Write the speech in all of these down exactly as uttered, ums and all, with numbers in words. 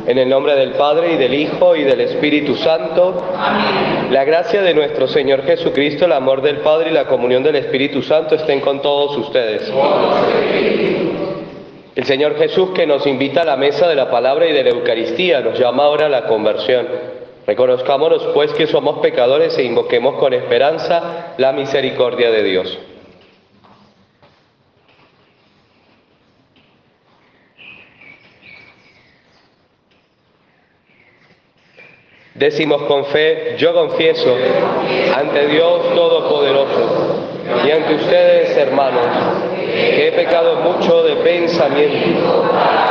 En el nombre del Padre, y del Hijo, y del Espíritu Santo. Amén. La gracia de nuestro Señor Jesucristo, el amor del Padre y la comunión del Espíritu Santo estén con todos ustedes. El Señor Jesús, que nos invita a la mesa de la palabra y de la Eucaristía, nos llama ahora a la conversión. Reconozcámonos, pues, que somos pecadores e invoquemos con esperanza la misericordia de Dios. Decimos con fe: yo confieso ante Dios Todopoderoso y ante ustedes, hermanos, que he pecado mucho de pensamiento,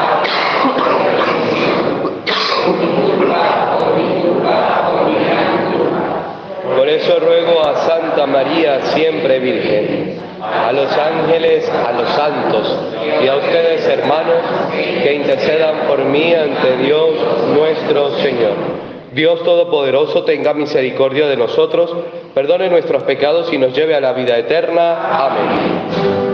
por eso ruego a Santa María, siempre Virgen, a los ángeles, a los santos y a ustedes, hermanos, que intercedan por mí ante Dios nuestro Señor. Dios Todopoderoso tenga misericordia de nosotros, perdone nuestros pecados y nos lleve a la vida eterna. Amén.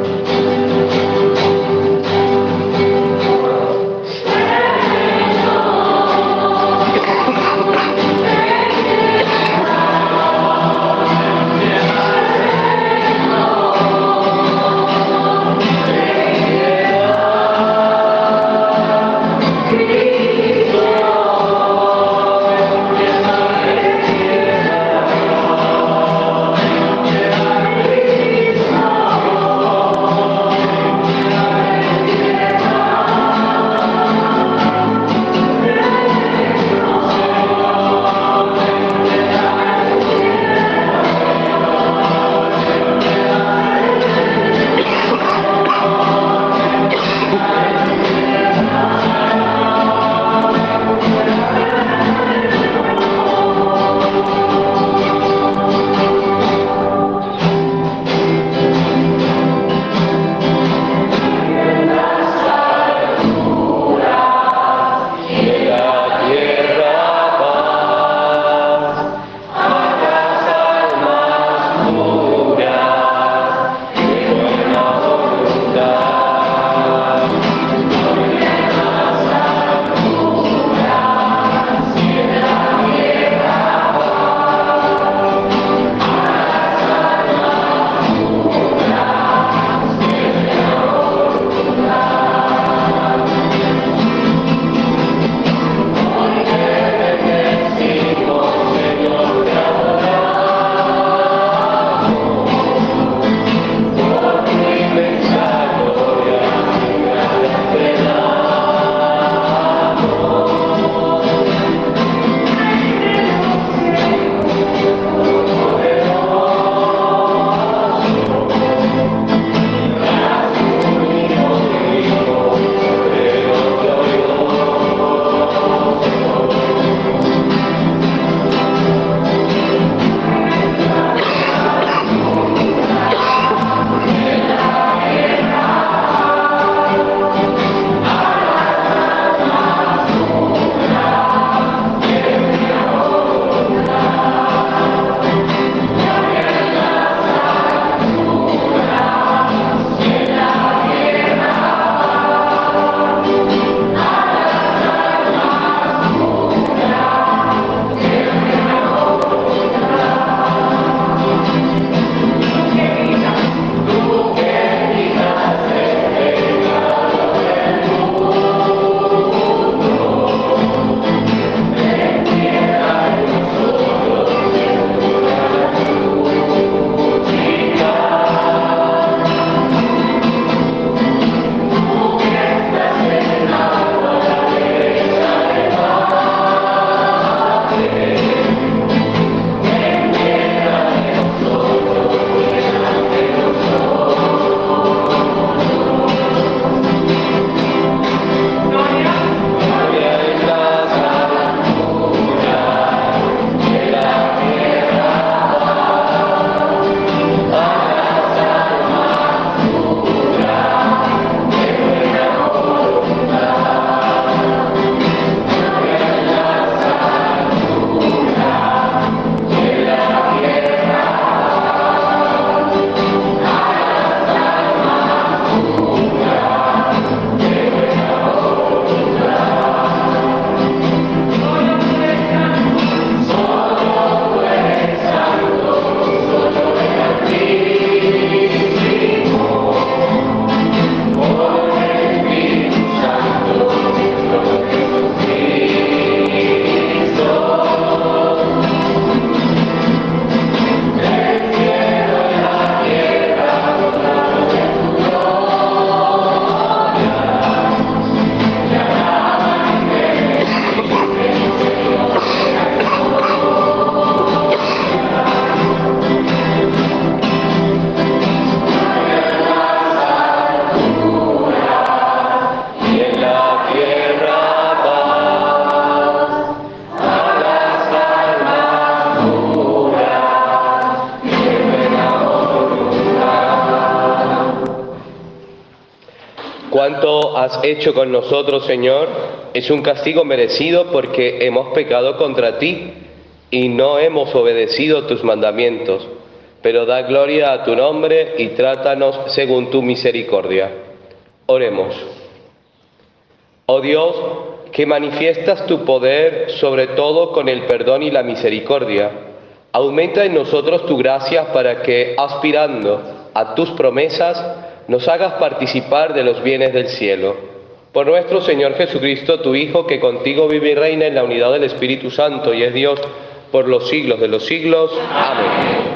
Cuanto has hecho con nosotros, Señor, es un castigo merecido porque hemos pecado contra ti y no hemos obedecido tus mandamientos. Pero da gloria a tu nombre y trátanos según tu misericordia. Oremos. Oh Dios, que manifiestas tu poder sobre todo con el perdón y la misericordia, aumenta en nosotros tu gracia para que, aspirando a tus promesas, nos hagas participar de los bienes del cielo. Por nuestro Señor Jesucristo, tu Hijo, que contigo vive y reina en la unidad del Espíritu Santo y es Dios por los siglos de los siglos. Amén.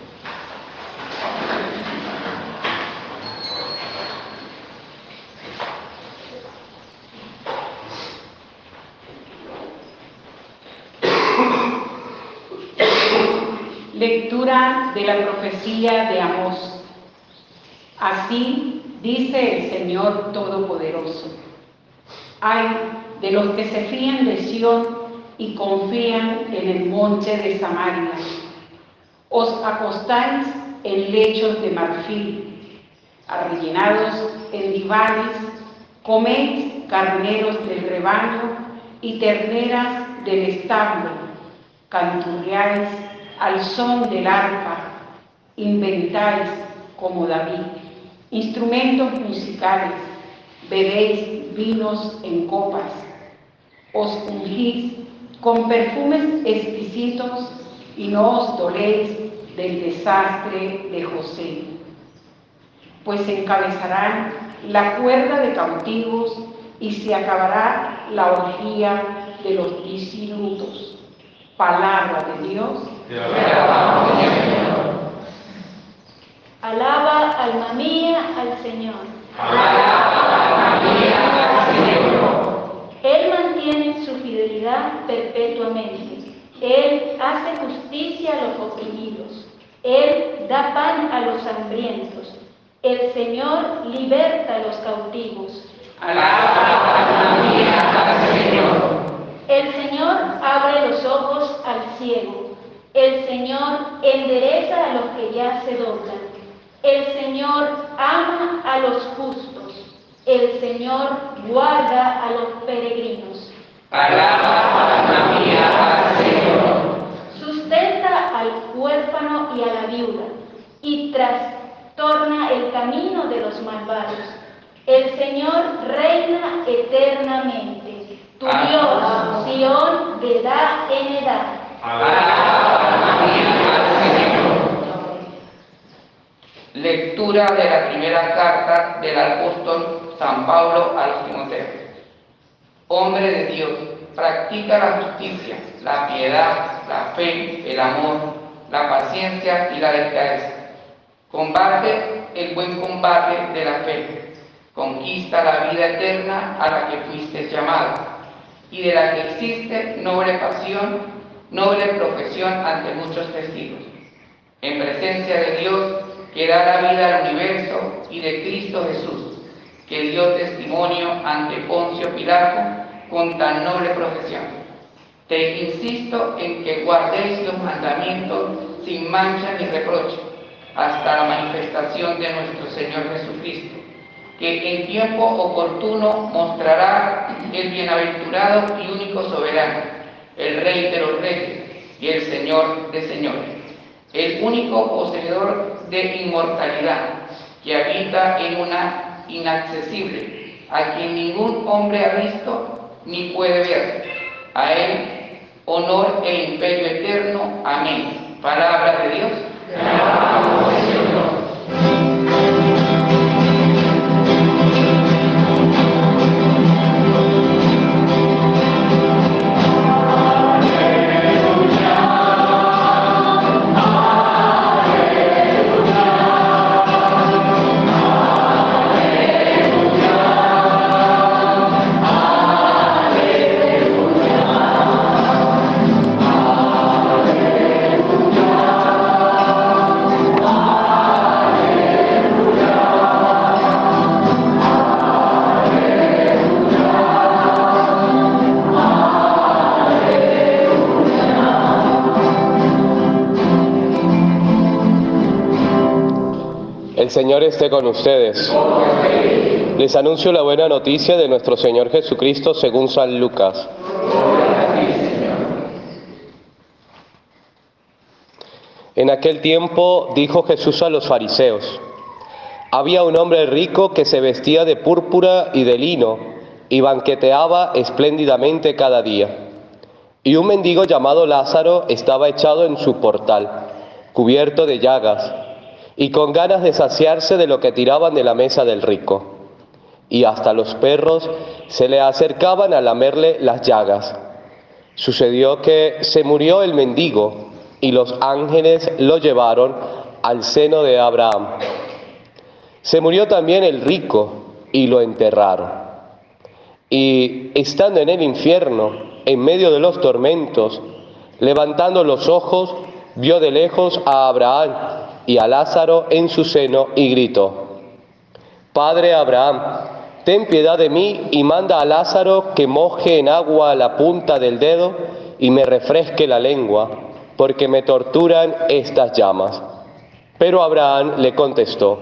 Lectura de la profecía de Amós. Así dice el Señor Todopoderoso: ay de los que se fían de Sión y confían en el monte de Samaria. Os acostáis en lechos de marfil, arrellenados en divanes, coméis carneros del rebaño y terneras del establo, canturreáis al son del arpa, inventáis como David instrumentos musicales, bebéis vinos en copas, os ungís con perfumes exquisitos y no os doléis del desastre de José, pues encabezarán la cuerda de cautivos y se acabará la orgía de los disilutos. Palabra de Dios. Te alabamos, Señor. Alaba, alma mía, al Señor. Alaba, alma mía, al Señor. Él mantiene su fidelidad perpetuamente. Él hace justicia a los oprimidos. Él da pan a los hambrientos. El Señor liberta a los cautivos. Alaba, alma mía, al Señor. El Señor abre los ojos al ciego. El Señor endereza a los que ya se doblan. El Señor ama a los justos. El Señor guarda a los peregrinos. Alaba, alma mía, al Señor. Sustenta al huérfano y a la viuda, y trastorna el camino de los malvados. El Señor reina eternamente. Tu Dios, Sión, de edad en edad. Alaba, alma mía, al Señor. Lectura de la primera carta del apóstol San Pablo a los Timoteos. Hombre de Dios, practica la justicia, la piedad, la fe, el amor, la paciencia y la delicadeza. Combate el buen combate de la fe. Conquista la vida eterna a la que fuiste llamado y de la que existe noble pasión, noble profesión ante muchos testigos. En presencia de Dios, que da la vida al universo, y de Cristo Jesús, que dio testimonio ante Poncio Pilato con tan noble profesión. Te insisto en que guardéis los mandamientos sin mancha ni reproche, hasta la manifestación de nuestro Señor Jesucristo, que en tiempo oportuno mostrará el bienaventurado y único soberano, el Rey de los reyes y el Señor de señores, el único poseedor de inmortalidad, que habita en una inaccesible, a quien ningún hombre ha visto ni puede ver. A él honor e imperio eterno. Amén. Palabra de Dios. Te alabamos, Señor. El Señor esté con ustedes. Les anuncio la buena noticia de nuestro Señor Jesucristo según San Lucas. En aquel tiempo dijo Jesús a los fariseos: había un hombre rico que se vestía de púrpura y de lino y banqueteaba espléndidamente cada día. Y un mendigo llamado Lázaro estaba echado en su portal, cubierto de llagas, y con ganas de saciarse de lo que tiraban de la mesa del rico. Y hasta los perros se le acercaban a lamerle las llagas. Sucedió que se murió el mendigo, y los ángeles lo llevaron al seno de Abraham. Se murió también el rico, y lo enterraron. Y estando en el infierno, en medio de los tormentos, levantando los ojos, vio de lejos a Abraham y a Lázaro en su seno, y gritó: Padre Abraham, ten piedad de mí y manda a Lázaro que moje en agua la punta del dedo y me refresque la lengua, porque me torturan estas llamas. Pero Abraham le contestó: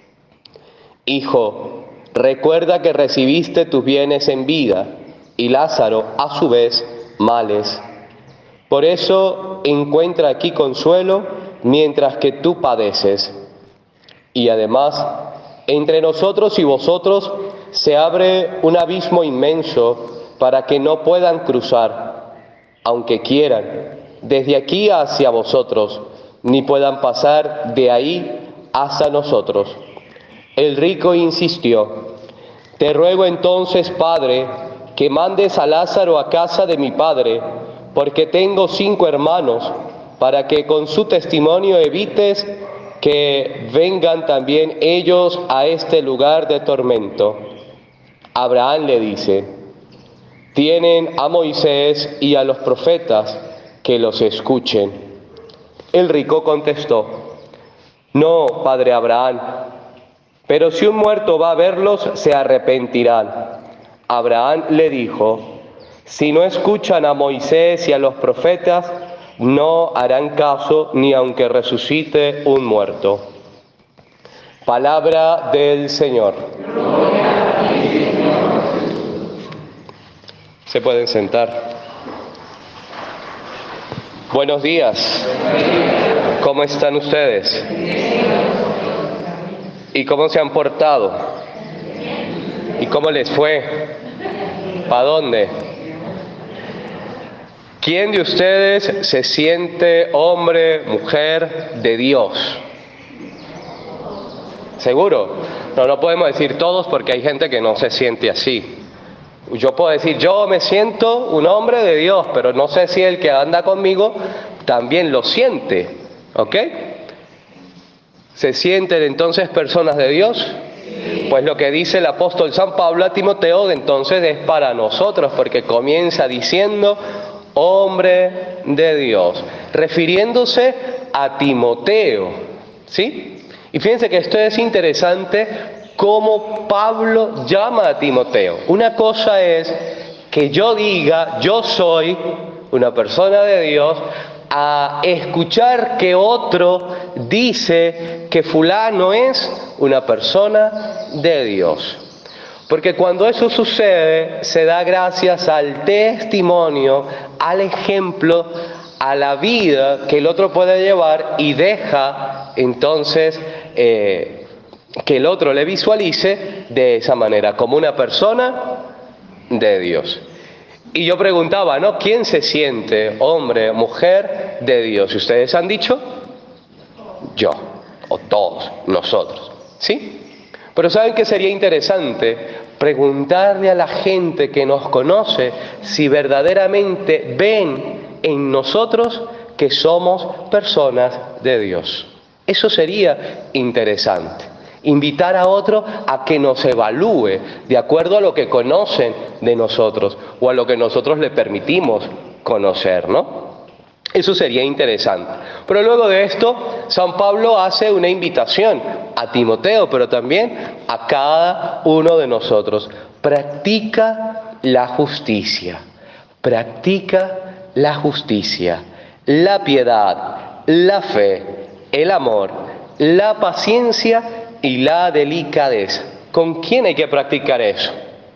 Hijo, recuerda que recibiste tus bienes en vida, y Lázaro, a su vez, males. Por eso encuentra aquí consuelo mientras que tú padeces. Y además, entre nosotros y vosotros se abre un abismo inmenso para que no puedan cruzar, aunque quieran, desde aquí hacia vosotros, ni puedan pasar de ahí hasta nosotros. El rico insistió: Te ruego entonces, Padre, que mandes a Lázaro a casa de mi padre, porque tengo cinco hermanos, para que con su testimonio evites que vengan también ellos a este lugar de tormento. Abraham le dice: Tienen a Moisés y a los profetas, que los escuchen. El rico contestó: No, padre Abraham, pero si un muerto va a verlos, se arrepentirán. Abraham le dijo: Si no escuchan a Moisés y a los profetas, no harán caso ni aunque resucite un muerto. Palabra del Señor. Se pueden sentar. Buenos días. ¿Cómo están ustedes? ¿Y cómo se han portado? ¿Y cómo les fue? ¿Para dónde? ¿Quién de ustedes se siente hombre, mujer de Dios? ¿Seguro? No, no podemos decir todos porque hay gente que no se siente así. Yo puedo decir, yo me siento un hombre de Dios, pero no sé si el que anda conmigo también lo siente, ¿ok? ¿Se sienten entonces personas de Dios? Pues lo que dice el apóstol San Pablo a Timoteo entonces es para nosotros, porque comienza diciendo hombre de Dios, refiriéndose a Timoteo, ¿sí? Y fíjense que esto es interesante, cómo Pablo llama a Timoteo. Una cosa es que yo diga, yo soy una persona de Dios, a escuchar que otro dice que fulano es una persona de Dios. Porque cuando eso sucede, se da gracias al testimonio, al ejemplo, a la vida que el otro puede llevar y deja entonces eh, que el otro le visualice de esa manera, como una persona de Dios. Y yo preguntaba, ¿no? ¿Quién se siente hombre, mujer de Dios? Y ustedes han dicho, yo, o todos, nosotros, ¿sí? Pero ¿saben qué sería interesante? Preguntarle a la gente que nos conoce si verdaderamente ven en nosotros que somos personas de Dios. Eso sería interesante. Invitar a otro a que nos evalúe de acuerdo a lo que conocen de nosotros o a lo que nosotros le permitimos conocer, ¿no? Eso sería interesante. Pero luego de esto, San Pablo hace una invitación a Timoteo, pero también a cada uno de nosotros. Practica la justicia, practica la justicia, la piedad, la fe, el amor, la paciencia y la delicadeza. ¿Con quién hay que practicar eso?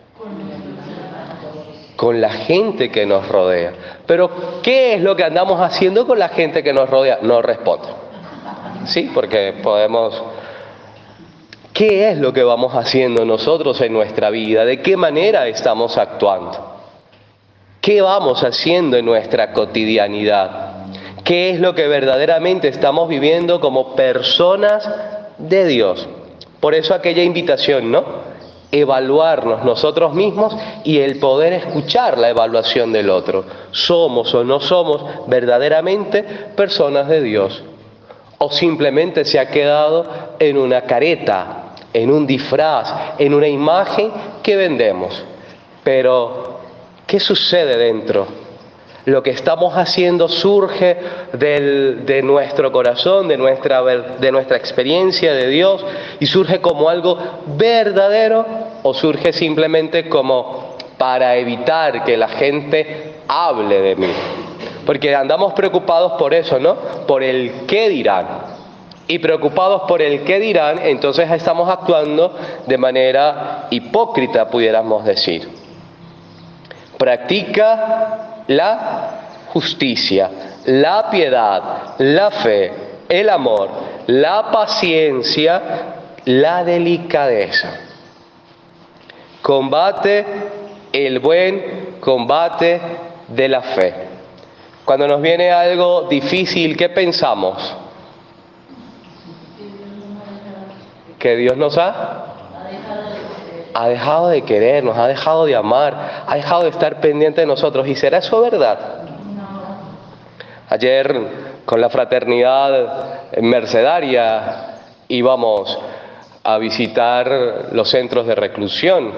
Con la gente que nos rodea. Pero, ¿qué es lo que andamos haciendo con la gente que nos rodea? No respondo. Sí, porque podemos... ¿Qué es lo que vamos haciendo nosotros en nuestra vida? ¿De qué manera estamos actuando? ¿Qué vamos haciendo en nuestra cotidianidad? ¿Qué es lo que verdaderamente estamos viviendo como personas de Dios? Por eso aquella invitación, ¿no? Evaluarnos nosotros mismos y el poder escuchar la evaluación del otro. ¿Somos o no somos verdaderamente personas de Dios? ¿O simplemente se ha quedado en una careta, en un disfraz, en una imagen que vendemos? Pero, ¿qué sucede dentro? Lo que estamos haciendo surge del, de nuestro corazón, de nuestra, de nuestra experiencia de Dios, y surge como algo verdadero, o surge simplemente como para evitar que la gente hable de mí. Porque andamos preocupados por eso, ¿no? Por el qué dirán. Y preocupados por el qué dirán, entonces estamos actuando de manera hipócrita, pudiéramos decir. Practica la justicia, la piedad, la fe, el amor, la paciencia, la delicadeza. Combate el buen combate de la fe. Cuando nos viene algo difícil, ¿qué pensamos? Que Dios nos ha ha dejado de querernos, ha dejado de amar, ha dejado de estar pendiente de nosotros. ¿Y será eso verdad? Ayer con la fraternidad mercedaria íbamos a visitar los centros de reclusión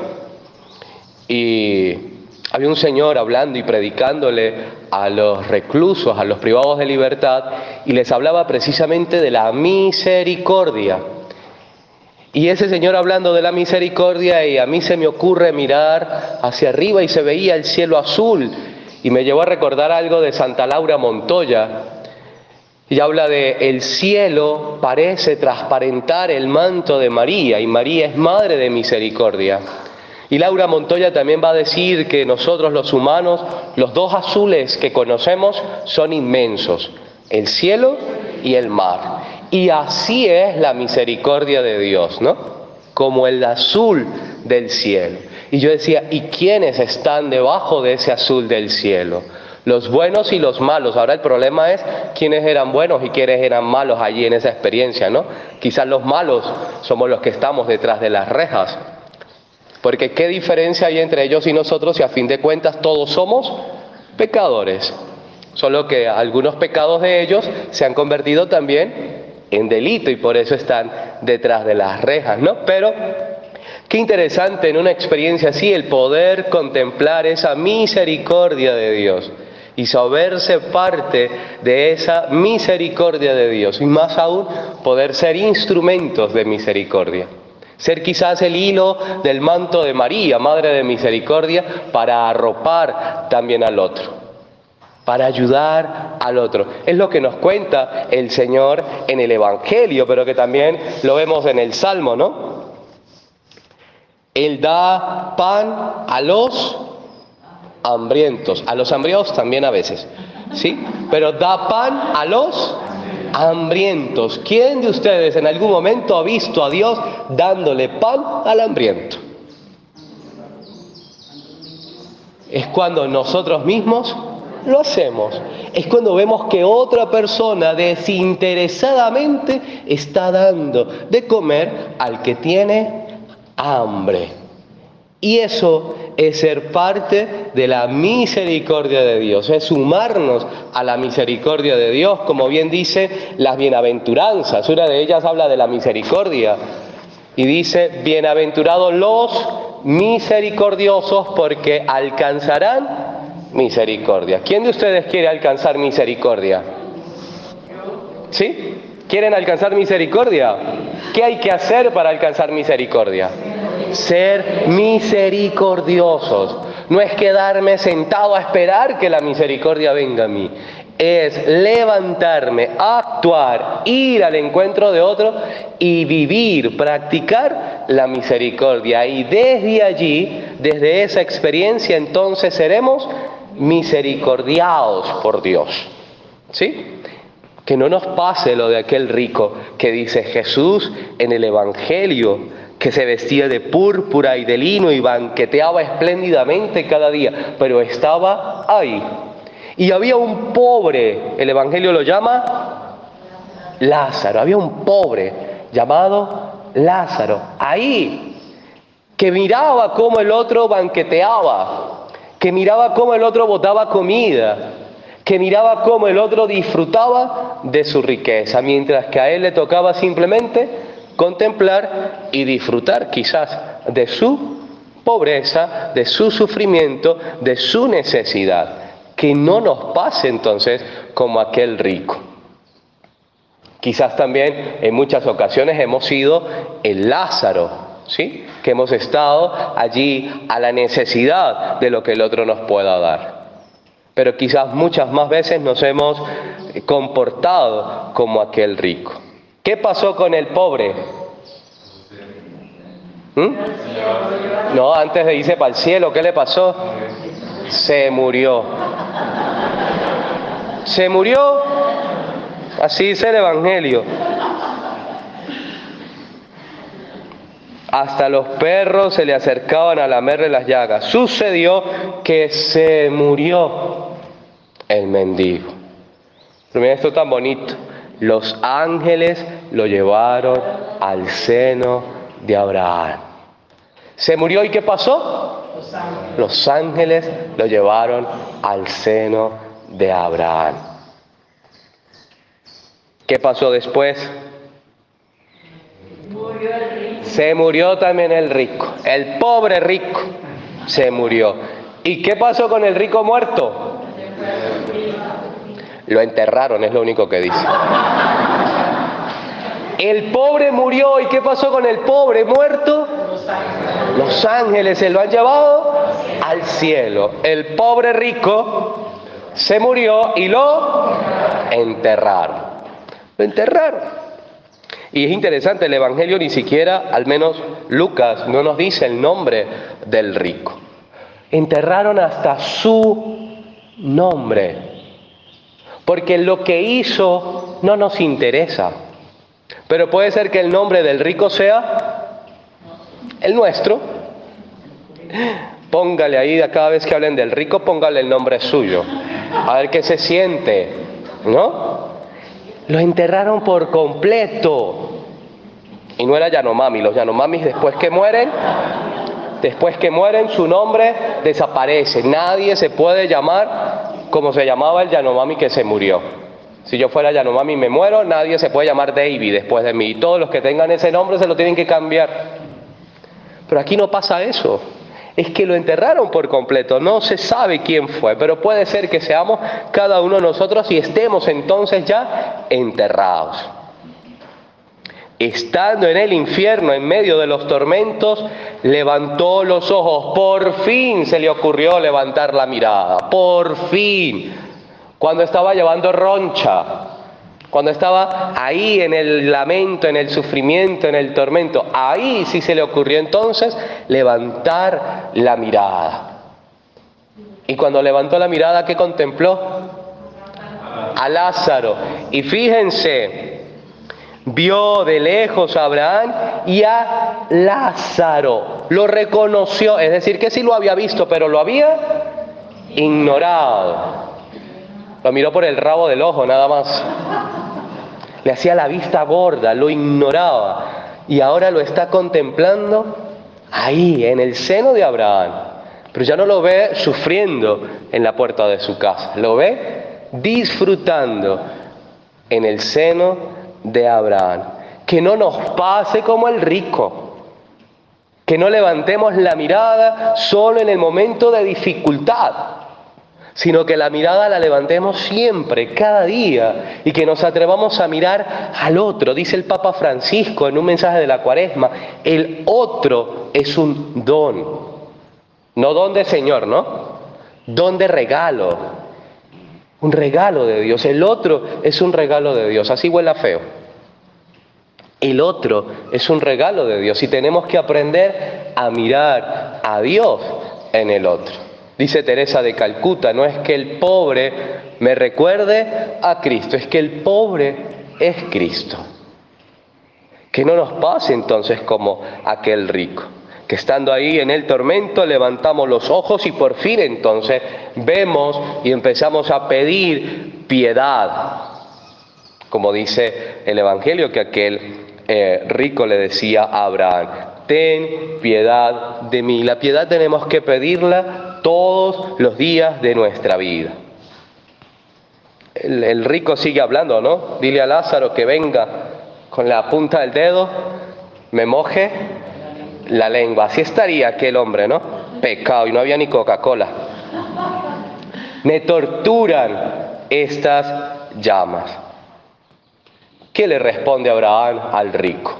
y había un señor hablando y predicándole a los reclusos, a los privados de libertad, y les hablaba precisamente de la misericordia. Y ese señor hablando de la misericordia, y a mí se me ocurre mirar hacia arriba y se veía el cielo azul, y me llevó a recordar algo de Santa Laura Montoya, y habla de el cielo parece transparentar el manto de María, y María es madre de misericordia. Y Laura Montoya también va a decir que nosotros los humanos, los dos azules que conocemos son inmensos, el cielo y el mar. Y así es la misericordia de Dios, ¿no? Como el azul del cielo. Y yo decía, ¿y quiénes están debajo de ese azul del cielo? Los buenos y los malos. Ahora el problema es quiénes eran buenos y quiénes eran malos allí en esa experiencia, ¿no? Quizás los malos somos los que estamos detrás de las rejas. Porque ¿qué diferencia hay entre ellos y nosotros si a fin de cuentas todos somos pecadores? Solo que algunos pecados de ellos se han convertido también en delito y por eso están detrás de las rejas, ¿no? Pero qué interesante en una experiencia así el poder contemplar esa misericordia de Dios y saberse parte de esa misericordia de Dios y más aún poder ser instrumentos de misericordia. Ser quizás el hilo del manto de María, Madre de Misericordia, para arropar también al otro, para ayudar al otro. Es lo que nos cuenta el Señor en el Evangelio, pero que también lo vemos en el Salmo, ¿no? Él da pan a los hambrientos, a los hambriados también a veces, ¿sí? Pero da pan a los hambrientos. ¿Quién de ustedes en algún momento ha visto a Dios dándole pan al hambriento? Es cuando nosotros mismos lo hacemos. Es cuando vemos que otra persona desinteresadamente está dando de comer al que tiene hambre. Y eso es ser parte de la misericordia de Dios, es sumarnos a la misericordia de Dios, como bien dice las bienaventuranzas. Una de ellas habla de la misericordia y dice, bienaventurados los misericordiosos porque alcanzarán misericordia. ¿Quién de ustedes quiere alcanzar misericordia? ¿Sí? ¿Quieren alcanzar misericordia? ¿Qué hay que hacer para alcanzar misericordia? Ser misericordiosos. No es quedarme sentado a esperar que la misericordia venga a mí. es levantarme, actuar, ir al encuentro de otro y vivir, practicar la misericordia. Y desde allí, desde esa experiencia, entonces seremos misericordiados por Dios. ¿Sí? Que no nos pase lo de aquel rico que dice Jesús en el Evangelio, que se vestía de púrpura y de lino y banqueteaba espléndidamente cada día, pero estaba ahí. Y había un pobre, el Evangelio lo llama Lázaro, había un pobre llamado Lázaro, ahí, que miraba cómo el otro banqueteaba, que miraba cómo el otro botaba comida, que miraba cómo el otro disfrutaba de su riqueza, mientras que a él le tocaba simplemente contemplar y disfrutar quizás de su pobreza, de su sufrimiento, de su necesidad. Que no nos pase entonces como aquel rico. Quizás también en muchas ocasiones hemos sido el Lázaro, ¿sí? Que hemos estado allí a la necesidad de lo que el otro nos pueda dar. Pero quizás muchas más veces nos hemos comportado como aquel rico. ¿Qué pasó con el pobre? ¿Mm? No, antes de irse para el cielo, ¿qué le pasó? Se murió. Se murió, así dice el Evangelio. Hasta los perros se le acercaban a lamerle las llagas. Sucedió que se murió el mendigo. Pero miren esto tan bonito. Los ángeles lo llevaron al seno de Abraham. Se murió, ¿y qué pasó? Los ángeles, Los ángeles lo llevaron al seno de Abraham. ¿Qué pasó después? Murió el rico. Se murió también el rico. El pobre rico se murió. ¿Y qué pasó con el rico muerto? Lo enterraron, es lo único que dice. El pobre murió, ¿y qué pasó con el pobre muerto? Los ángeles. Los ángeles se lo han llevado al cielo. El pobre rico se murió y lo enterraron. Lo enterraron. Y es interesante, el Evangelio ni siquiera, al menos Lucas, no nos dice el nombre del rico. Enterraron hasta su nombre. Porque lo que hizo no nos interesa. Pero puede ser que el nombre del rico sea el nuestro. Póngale ahí, cada vez que hablen del rico, póngale el nombre suyo. A ver qué se siente, ¿no? Lo enterraron por completo. Y no era Yanomami. Los Yanomamis después que mueren, después que mueren su nombre desaparece. Nadie se puede llamar como se llamaba el Yanomami que se murió. Si yo fuera Yanomami y me muero, nadie se puede llamar David después de mí. Y todos los que tengan ese nombre se lo tienen que cambiar. Pero aquí no pasa eso. Es que lo enterraron por completo. No se sabe quién fue, pero puede ser que seamos cada uno de nosotros y estemos entonces ya enterrados. Estando en el infierno, en medio de los tormentos, levantó los ojos. Por fin se le ocurrió levantar la mirada. Por fin. Cuando estaba llevando roncha, cuando estaba ahí en el lamento, en el sufrimiento, en el tormento, ahí sí se le ocurrió entonces levantar la mirada. Y cuando levantó la mirada, ¿qué contempló? A Lázaro. Y fíjense, vio de lejos a Abraham y a Lázaro. Lo reconoció, es decir, que sí lo había visto, pero lo había ignorado. Lo miró por el rabo del ojo, nada más. Le hacía la vista gorda, lo ignoraba. Y ahora lo está contemplando ahí, en el seno de Abraham. Pero ya no lo ve sufriendo en la puerta de su casa. Lo ve disfrutando en el seno de Abraham. Que no nos pase como el rico. Que no levantemos la mirada solo en el momento de dificultad, sino que la mirada la levantemos siempre, cada día, y que nos atrevamos a mirar al otro. Dice el Papa Francisco en un mensaje de la Cuaresma, el otro es un don. No don de Señor, ¿no? Don de regalo. Un regalo de Dios. El otro es un regalo de Dios. Así huela feo. El otro es un regalo de Dios y tenemos que aprender a mirar a Dios en el otro. Dice Teresa de Calcuta, no es que el pobre me recuerde a Cristo, es que el pobre es Cristo. Que no nos pase entonces como aquel rico, que estando ahí en el tormento levantamos los ojos y por fin entonces vemos y empezamos a pedir piedad. Como dice el Evangelio, que aquel eh, rico le decía a Abraham, ten piedad de mí. La piedad tenemos que pedirla todos los días de nuestra vida. El, el rico sigue hablando, ¿no? Dile a Lázaro que venga con la punta del dedo, me moje la lengua. Así estaría aquel hombre, ¿no? Pecado, y no había ni Coca-Cola. Me torturan estas llamas. ¿Qué le responde Abraham al rico?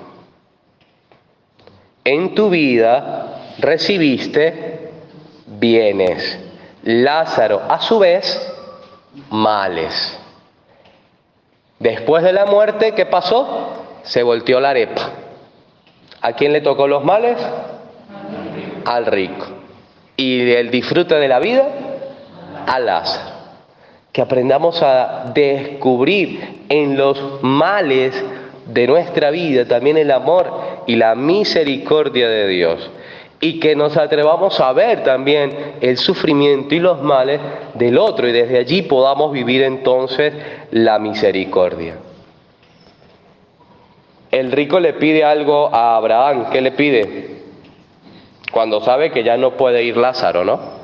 En tu vida recibiste bienes, Lázaro a su vez males. Después de la muerte, ¿qué pasó? Se volteó la arepa. ¿A quién le tocó los males? Al rico. ¿Y el disfrute de la vida? A Lázaro. Que aprendamos a descubrir en los males de nuestra vida también el amor y la misericordia de Dios. Y que nos atrevamos a ver también el sufrimiento y los males del otro y desde allí podamos vivir entonces la misericordia. El rico le pide algo a Abraham. ¿Qué le pide? Cuando sabe que ya no puede ir Lázaro, ¿no?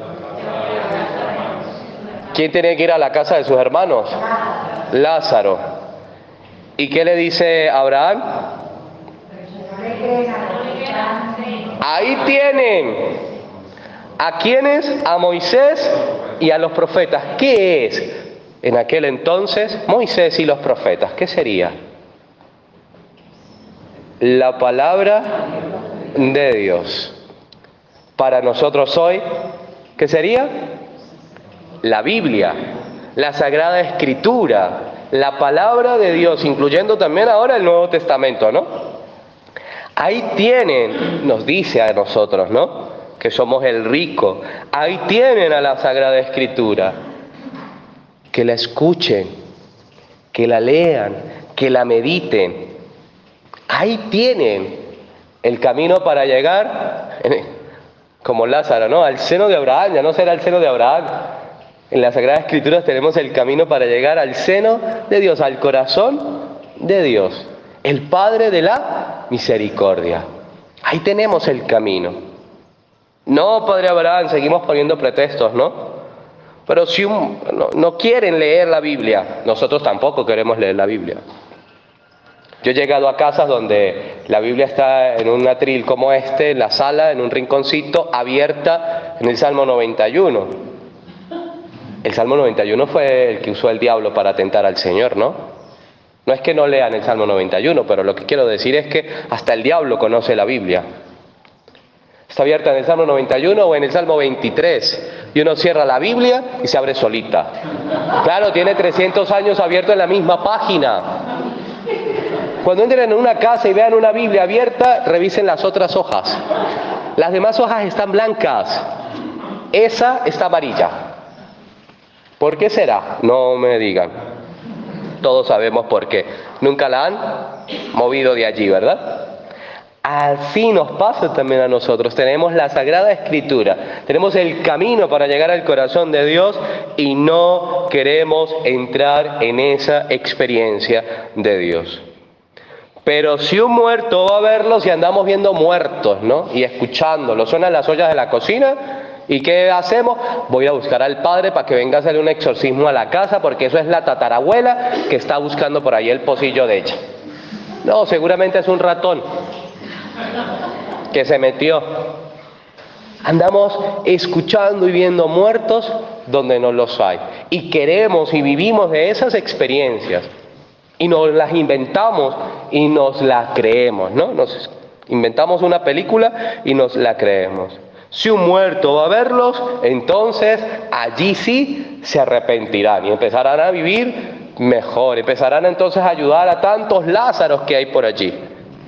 ¿Quién tiene que ir a la casa de sus hermanos? Lázaro. ¿Y qué le dice Abraham? Ahí tienen. ¿A quiénes? A Moisés y a los profetas. ¿Qué es en aquel entonces Moisés y los profetas? ¿Qué sería? La palabra de Dios. Para nosotros hoy, ¿qué sería? La Biblia, la Sagrada Escritura, la palabra de Dios, incluyendo también ahora el Nuevo Testamento, ¿no? Ahí tienen, nos dice a nosotros, ¿no? Que somos el rico. Ahí tienen a la Sagrada Escritura. Que la escuchen, que la lean, que la mediten. Ahí tienen el camino para llegar, como Lázaro, ¿no? Al seno de Abraham, ya no será el seno de Abraham. En las Sagradas Escrituras tenemos el camino para llegar al seno de Dios, al corazón de Dios, el Padre de la misericordia. Ahí tenemos el camino. No, Padre Abraham, seguimos poniendo pretextos, ¿no? Pero si un, no, no quieren leer la Biblia, nosotros tampoco queremos leer la Biblia. Yo he llegado a casas donde la Biblia está en un atril como este, en la sala, en un rinconcito, abierta en el Salmo noventa y uno. El Salmo noventa y uno fue el que usó el diablo para tentar al Señor, ¿no? No es que no lean el Salmo noventa y uno, pero lo que quiero decir es que hasta el diablo conoce la Biblia. Está abierta en el Salmo noventa y uno o en el Salmo veintitrés. Y uno cierra la Biblia y se abre solita. Claro, tiene trescientos años abierto en la misma página. Cuando entren en una casa y vean una Biblia abierta, revisen las otras hojas. Las demás hojas están blancas. Esa está amarilla. ¿Por qué será? No me digan. Todos sabemos por qué. Nunca la han movido de allí, ¿verdad? Así nos pasa también a nosotros. Tenemos la Sagrada Escritura. Tenemos el camino para llegar al corazón de Dios y no queremos entrar en esa experiencia de Dios. Pero si un muerto va a verlo, si andamos viendo muertos, ¿no? Y escuchándolo, suenan las ollas de la cocina. ¿Y qué hacemos? Voy a buscar al padre para que venga a hacer un exorcismo a la casa, porque eso es la tatarabuela que está buscando por ahí el pocillo de ella. No, seguramente es un ratón que se metió. Andamos escuchando y viendo muertos donde no los hay. Y queremos y vivimos de esas experiencias. Y nos las inventamos y nos las creemos, ¿no? Nos inventamos una película y nos la creemos. Si un muerto va a verlos, entonces allí sí se arrepentirán y empezarán a vivir mejor, empezarán entonces a ayudar a tantos Lázaros que hay por allí.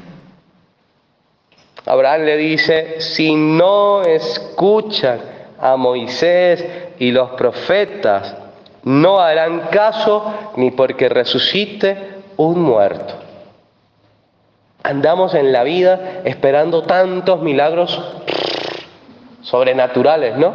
Abraham le dice, si no escuchan a Moisés y los profetas, no harán caso ni porque resucite un muerto. Andamos en la vida esperando tantos milagros sobrenaturales, ¿no?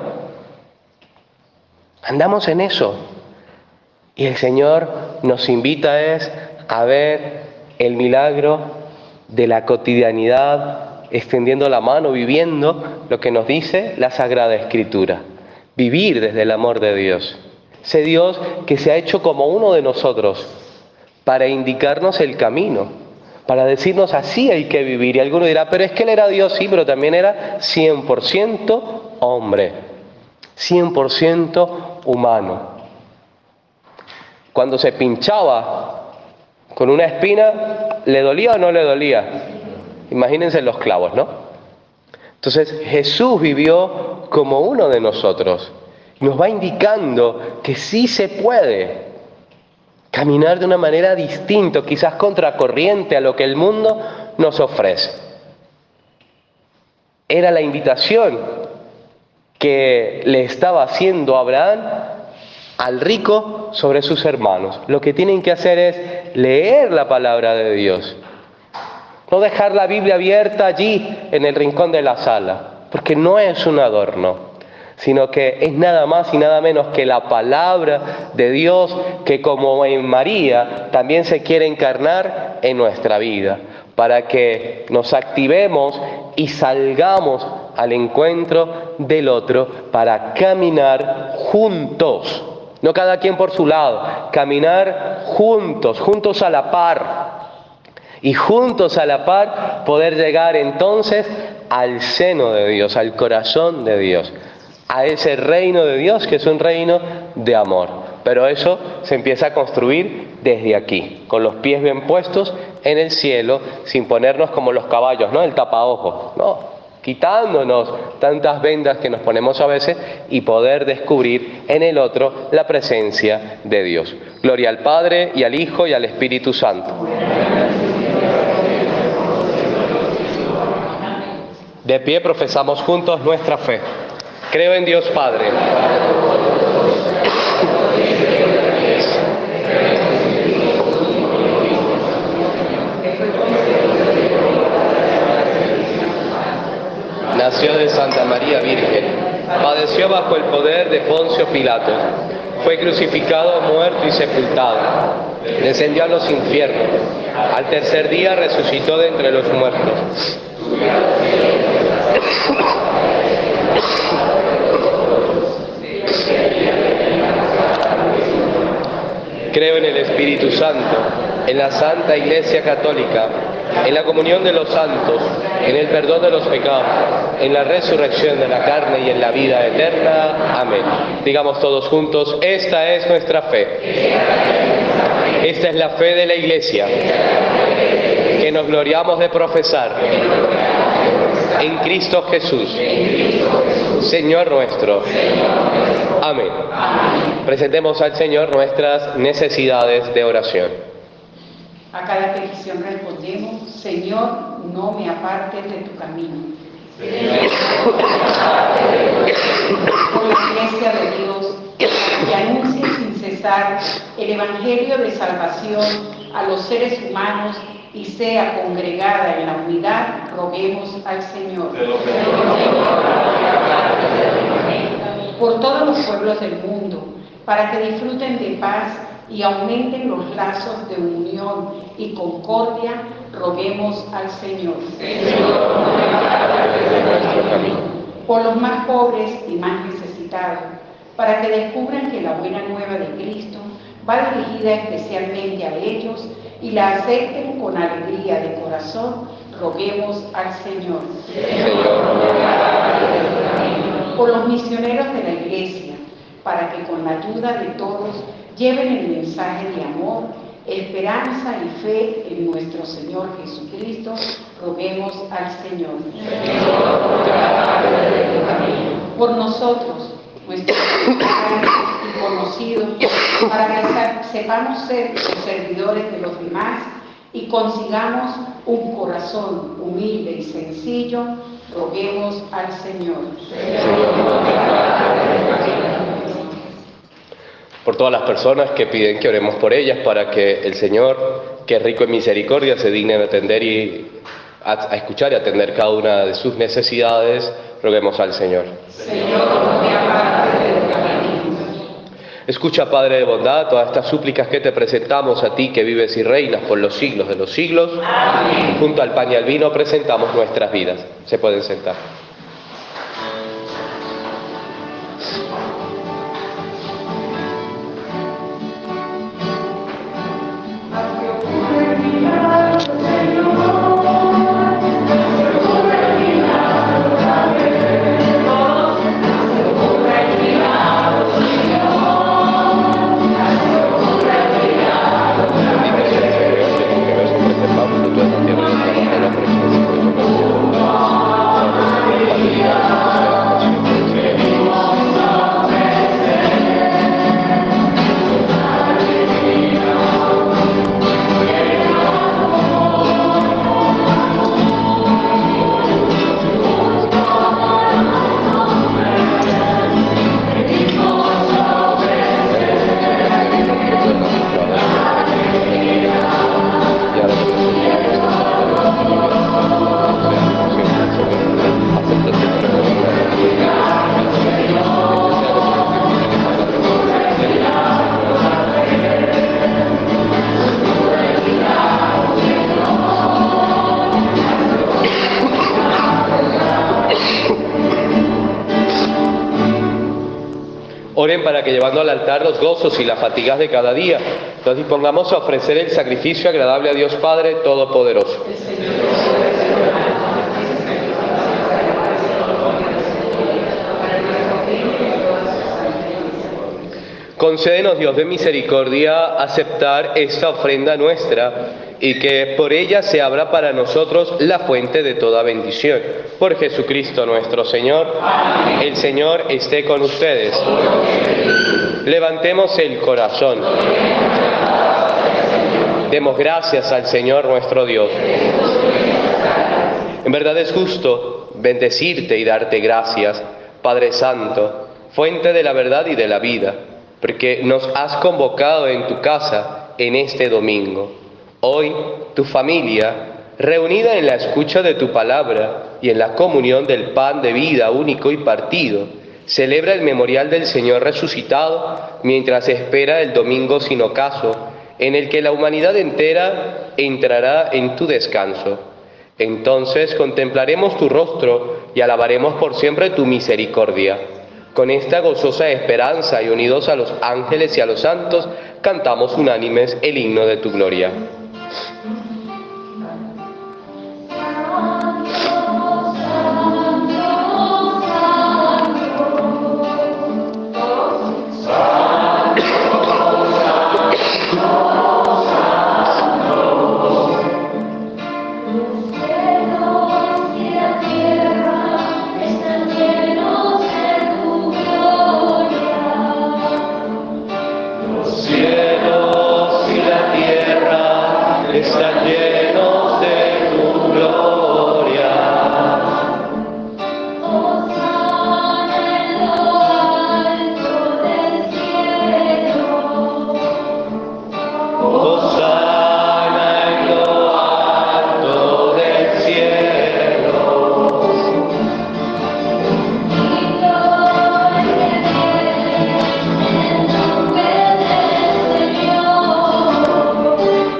Andamos en eso. Y el Señor nos invita es a ver el milagro de la cotidianidad, extendiendo la mano, viviendo lo que nos dice la Sagrada Escritura. Vivir desde el amor de Dios. Ese Dios que se ha hecho como uno de nosotros para indicarnos el camino, para decirnos así hay que vivir. Y alguno dirá, pero es que Él era Dios, sí, pero también era cien por ciento hombre, cien por ciento humano. Cuando se pinchaba con una espina, ¿le dolía o no le dolía? Imagínense los clavos, ¿no? Entonces Jesús vivió como uno de nosotros. Nos va indicando que sí se puede caminar de una manera distinta, quizás contracorriente a lo que el mundo nos ofrece. Era la invitación que le estaba haciendo Abraham al rico sobre sus hermanos. Lo que tienen que hacer es leer la palabra de Dios. No dejar la Biblia abierta allí en el rincón de la sala, porque no es un adorno, sino que es nada más y nada menos que la palabra de Dios que, como en María, también se quiere encarnar en nuestra vida, para que nos activemos y salgamos al encuentro del otro para caminar juntos, no cada quien por su lado, caminar juntos, juntos a la par. Y juntos a la par poder llegar entonces al seno de Dios, al corazón de Dios, a ese reino de Dios que es un reino de amor. Pero eso se empieza a construir desde aquí, con los pies bien puestos en el cielo, sin ponernos como los caballos, ¿no? El tapaojos, no, quitándonos tantas vendas que nos ponemos a veces y poder descubrir en el otro la presencia de Dios. Gloria al Padre y al Hijo y al Espíritu Santo. De pie profesamos juntos nuestra fe. Creo en Dios Padre, nació de Santa María Virgen, padeció bajo el poder de Poncio Pilato, fue crucificado, muerto y sepultado, descendió a los infiernos, al tercer día resucitó de entre los muertos. Creo en el Espíritu Santo, en la Santa Iglesia Católica, en la comunión de los santos, en el perdón de los pecados, en la resurrección de la carne y en la vida eterna. Amén. Digamos todos juntos, esta es nuestra fe. Esta es la fe de la Iglesia, que nos gloriamos de profesar en Cristo Jesús, Señor nuestro. Amén. Presentemos al Señor nuestras necesidades de oración. A cada petición respondemos, Señor, no me apartes de tu camino. Por la Iglesia de Dios, que anuncie sin cesar el Evangelio de salvación a los seres humanos y sea congregada en la unidad, roguemos al Señor. Por todos los pueblos del mundo, para que disfruten de paz y aumenten los lazos de unión y concordia, roguemos al Señor. Por los más pobres y más necesitados, para que descubran que la buena nueva de Cristo va dirigida especialmente a ellos y la acepten con alegría de corazón, roguemos al Señor. Por los misioneros de la Iglesia, para que con la ayuda de todos lleven el mensaje de amor, esperanza y fe en nuestro Señor Jesucristo, roguemos al Señor. por nosotros, nuestros padres y conocidos, para que sepamos ser los servidores de los demás y consigamos un corazón humilde y sencillo, roguemos al Señor. Por todas las personas que piden que oremos por ellas, para que el Señor, que es rico en misericordia, se digne a atender y a, a escuchar y atender cada una de sus necesidades, roguemos al Señor. Señor, no me apartes de tu camino. Escucha, Padre de bondad, todas estas súplicas que te presentamos a ti, que vives y reinas por los siglos de los siglos. Amén. Junto al pan y al vino presentamos nuestras vidas. Se pueden sentar. Oren para que, llevando al altar los gozos y las fatigas de cada día, nos dispongamos a ofrecer el sacrificio agradable a Dios Padre Todopoderoso. Concédenos, Dios de misericordia, aceptar esta ofrenda nuestra y que por ella se abra para nosotros la fuente de toda bendición. Por Jesucristo nuestro Señor. Amén. El Señor esté con ustedes. Levantemos el corazón. Demos gracias al Señor nuestro Dios. En verdad es justo bendecirte y darte gracias, Padre Santo, fuente de la verdad y de la vida, porque nos has convocado en tu casa en este domingo. Hoy, tu familia, reunida en la escucha de tu palabra y en la comunión del pan de vida único y partido, celebra el memorial del Señor resucitado mientras espera el domingo sin ocaso, en el que la humanidad entera entrará en tu descanso. Entonces contemplaremos tu rostro y alabaremos por siempre tu misericordia. Con esta gozosa esperanza y unidos a los ángeles y a los santos, cantamos unánimes el himno de tu gloria. Están llenos de tu gloria. Hosana en lo alto del cielo. Hosana en lo alto del cielo. Y gloria en el nombre del Señor.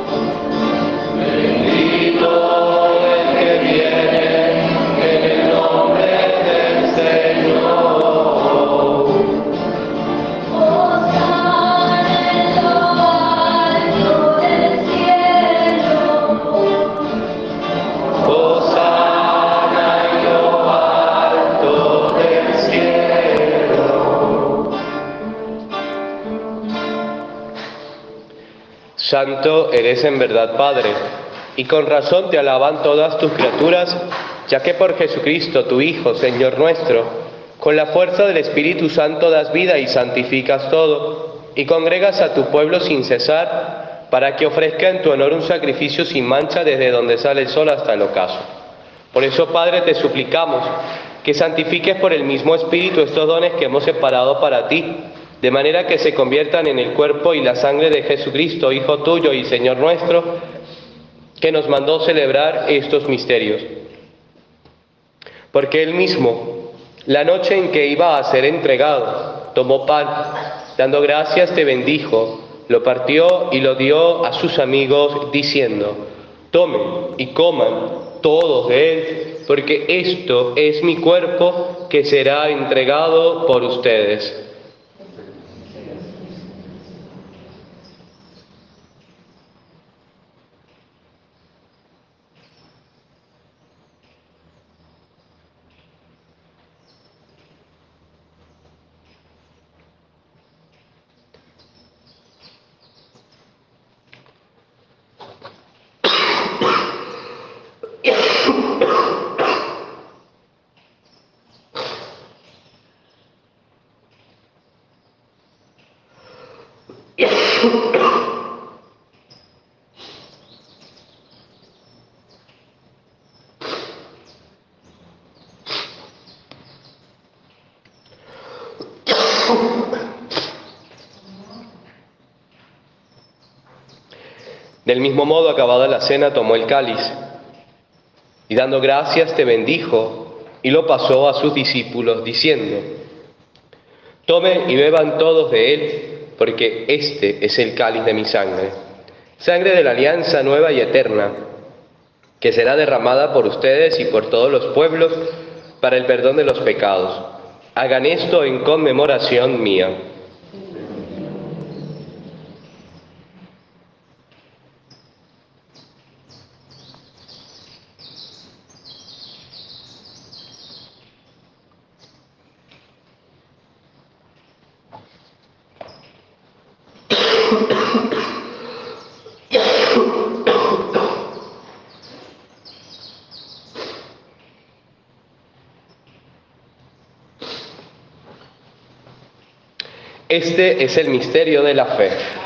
Santo eres en verdad, Padre, y con razón te alaban todas tus criaturas, ya que por Jesucristo, tu Hijo, Señor nuestro, Con la fuerza del Espíritu Santo das vida y santificas todo, y congregas a tu pueblo sin cesar, para que ofrezca en tu honor un sacrificio sin mancha desde donde sale el sol hasta el ocaso. Por eso, Padre, te suplicamos que santifiques por el mismo Espíritu estos dones que hemos separado para ti, de manera que se conviertan en el cuerpo y la sangre de Jesucristo, Hijo tuyo y Señor nuestro, que nos mandó celebrar estos misterios. Porque Él mismo, la noche en que iba a ser entregado, tomó pan, dando gracias te bendijo, lo partió y lo dio a sus amigos, diciendo: tomen y coman todos de él, porque esto es mi cuerpo que será entregado por ustedes. Del mismo modo, acabada la cena, tomó el cáliz y dando gracias te bendijo y lo pasó a sus discípulos, diciendo: tomen y beban todos de él, porque este es el cáliz de mi sangre, sangre de la alianza nueva y eterna, que será derramada por ustedes y por todos los pueblos para el perdón de los pecados. Hagan esto en conmemoración mía. Este es el misterio de la fe.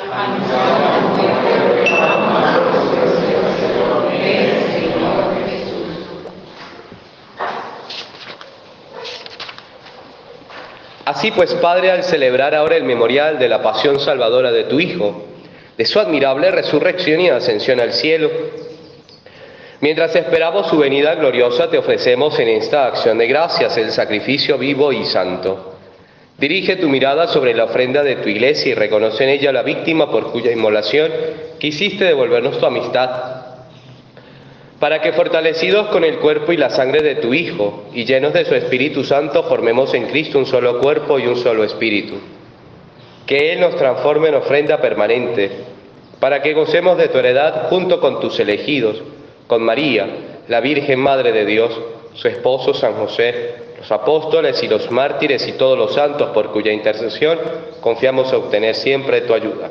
Así pues, Padre, al celebrar ahora el memorial de la pasión salvadora de tu Hijo, de su admirable resurrección y ascensión al cielo, mientras esperamos su venida gloriosa, te ofrecemos en esta acción de gracias el sacrificio vivo y santo. Dirige tu mirada sobre la ofrenda de tu Iglesia y reconoce en ella la víctima por cuya inmolación quisiste devolvernos tu amistad, para que, fortalecidos con el cuerpo y la sangre de tu Hijo y llenos de su Espíritu Santo, formemos en Cristo un solo cuerpo y un solo espíritu. Que Él nos transforme en ofrenda permanente, para que gocemos de tu heredad junto con tus elegidos, con María, la Virgen Madre de Dios, su esposo San José, los apóstoles y los mártires y todos los santos por cuya intercesión confiamos a obtener siempre tu ayuda.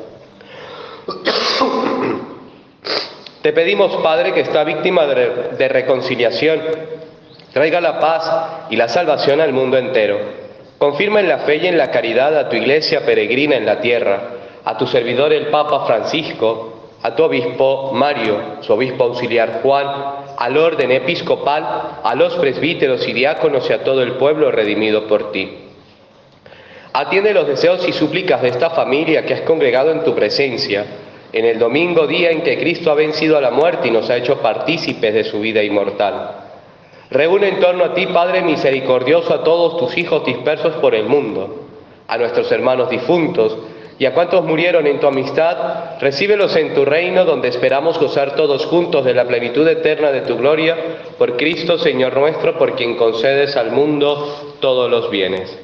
Te pedimos, Padre, que esta víctima de, de reconciliación traiga la paz y la salvación al mundo entero. Confirma en la fe y en la caridad a tu Iglesia peregrina en la tierra, a tu servidor el Papa Francisco, a tu obispo Mario, su obispo auxiliar Juan, al orden episcopal, a los presbíteros y diáconos y a todo el pueblo redimido por ti. Atiende los deseos y súplicas de esta familia que has congregado en tu presencia, en el domingo, día en que Cristo ha vencido a la muerte y nos ha hecho partícipes de su vida inmortal. Reúne en torno a ti, Padre misericordioso, a todos tus hijos dispersos por el mundo, a nuestros hermanos difuntos y a cuantos murieron en tu amistad, recíbelos en tu reino, donde esperamos gozar todos juntos de la plenitud eterna de tu gloria, por Cristo Señor nuestro, por quien concedes al mundo todos los bienes.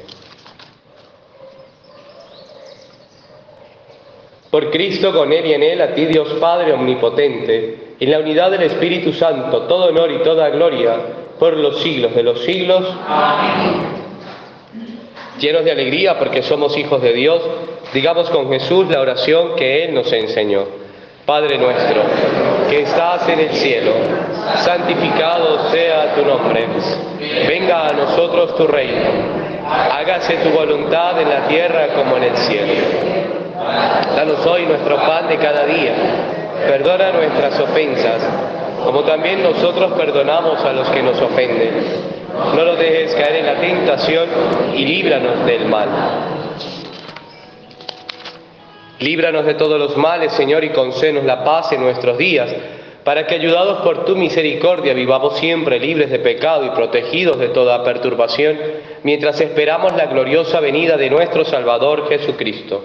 Por Cristo, con Él y en Él, a ti Dios Padre omnipotente, en la unidad del Espíritu Santo, todo honor y toda gloria, por los siglos de los siglos. Amén. Llenos de alegría porque somos hijos de Dios, digamos con Jesús la oración que Él nos enseñó. Padre nuestro, que estás en el cielo, santificado sea tu nombre. Venga a nosotros tu reino. Hágase tu voluntad en la tierra como en el cielo. Danos hoy nuestro pan de cada día. Perdona nuestras ofensas, como también nosotros perdonamos a los que nos ofenden. No nos dejes caer en la tentación y líbranos del mal. Líbranos de todos los males, Señor, y concédenos la paz en nuestros días, para que, ayudados por tu misericordia, vivamos siempre libres de pecado y protegidos de toda perturbación, mientras esperamos la gloriosa venida de nuestro Salvador Jesucristo.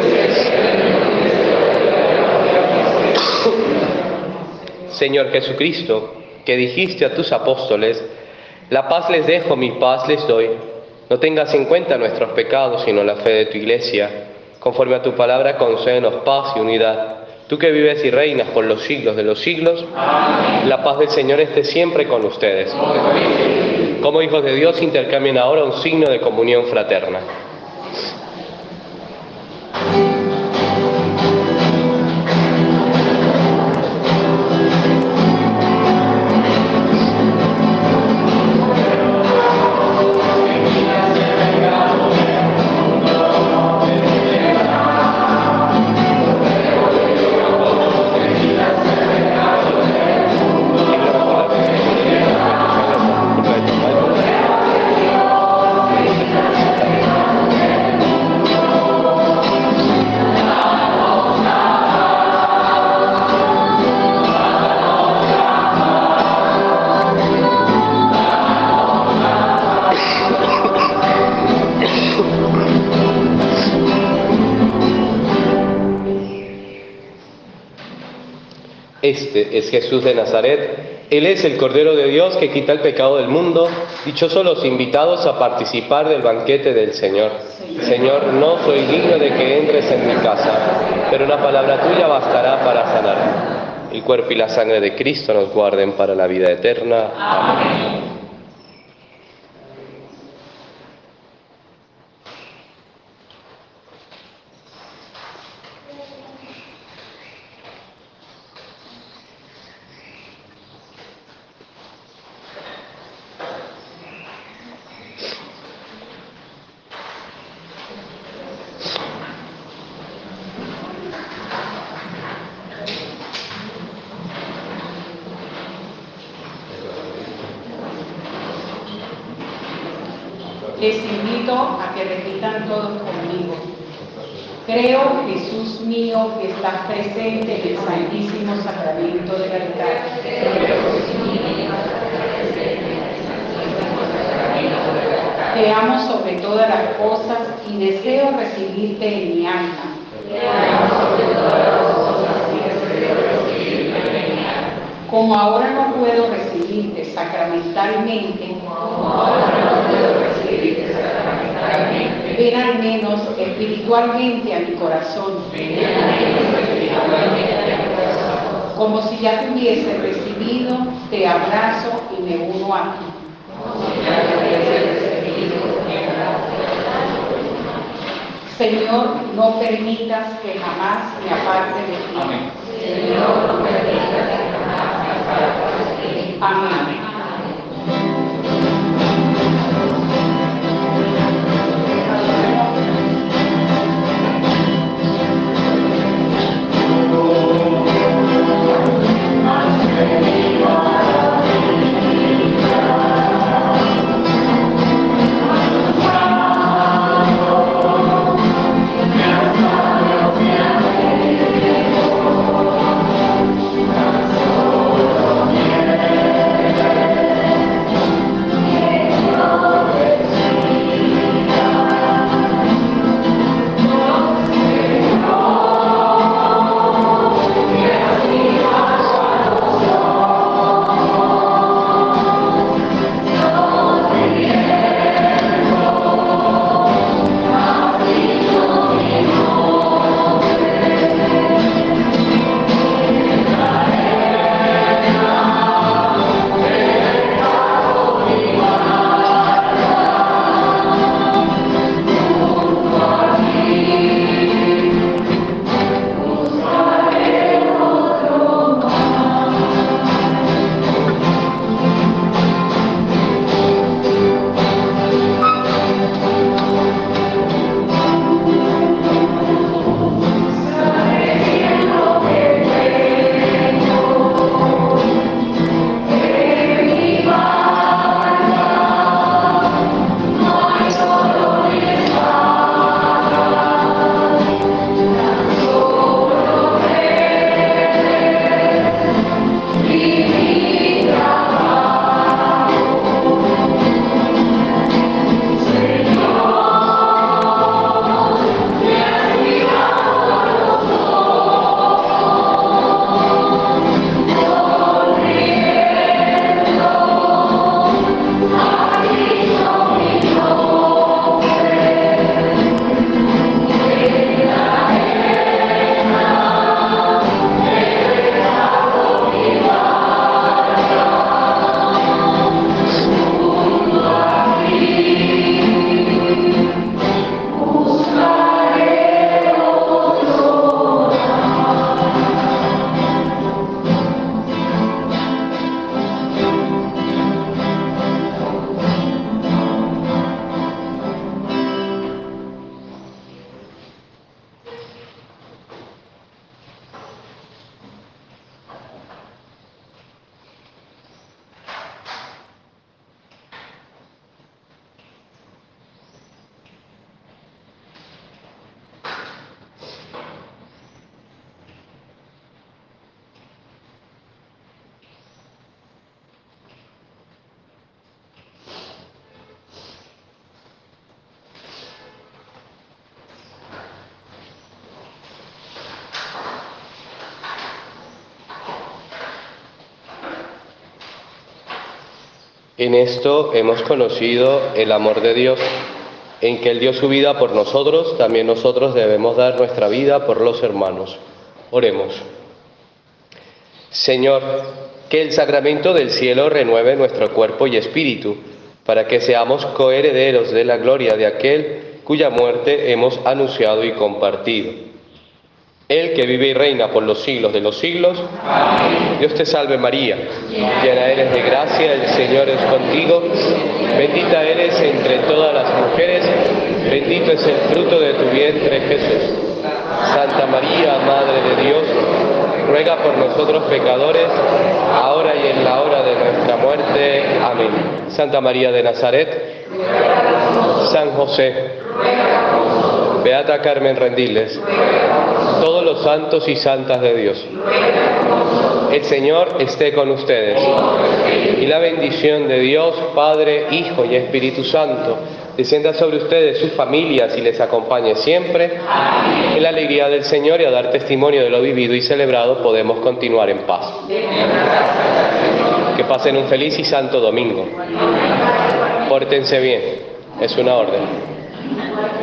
Señor Jesucristo, que dijiste a tus apóstoles: la paz les dejo, mi paz les doy. No tengas en cuenta nuestros pecados, sino la fe de tu Iglesia. Conforme a tu palabra, concédenos paz y unidad. Tú que vives y reinas por los siglos de los siglos, amén. La paz del Señor esté siempre con ustedes. Amén. Como hijos de Dios, intercambien ahora un signo de comunión fraterna. Este es Jesús de Nazaret. Él es el Cordero de Dios que quita el pecado del mundo. Dichosos los invitados a participar del banquete del Señor. Señor, no soy digno de que entres en mi casa, pero una palabra tuya bastará para sanar. El cuerpo y la sangre de Cristo nos guarden para la vida eterna. Amén. Les invito a que repitan todos conmigo. Creo, Jesús mío, que estás presente en el Santísimo Sacramento del altar. Te amo sobre todas las cosas y deseo recibirte en mi alma. Como ahora no puedo recibirte sacramentalmente, ven al menos espiritualmente a mi corazón, como si ya te hubiese recibido, te abrazo y me uno a ti. Señor, no permitas que jamás me aparte de ti. Amén. Señor, no permitas que jamás me aparte de ti. Amén. Thank you. En esto hemos conocido el amor de Dios, en que Él dio su vida por nosotros, también nosotros debemos dar nuestra vida por los hermanos. Oremos. Señor, que el sacramento del cielo renueve nuestro cuerpo y espíritu, para que seamos coherederos de la gloria de aquel cuya muerte hemos anunciado y compartido. Él que vive y reina por los siglos de los siglos. Amén. Dios te salve María, llena eres de gracia, el Señor es contigo, bendita eres entre todas las mujeres, bendito es el fruto de tu vientre Jesús. Santa María, Madre de Dios, ruega por nosotros pecadores, ahora y en la hora de nuestra muerte. Amén. Santa María de Nazaret, San José, Beata Carmen Rendiles, todos los santos y santas de Dios. El Señor esté con ustedes. Y la bendición de Dios, Padre, Hijo y Espíritu Santo, descienda sobre ustedes, sus familias, y les acompañe siempre. En la alegría del Señor y a dar testimonio de lo vivido y celebrado, podemos continuar en paz. Que pasen un feliz y santo domingo. Pórtense bien. Es una orden.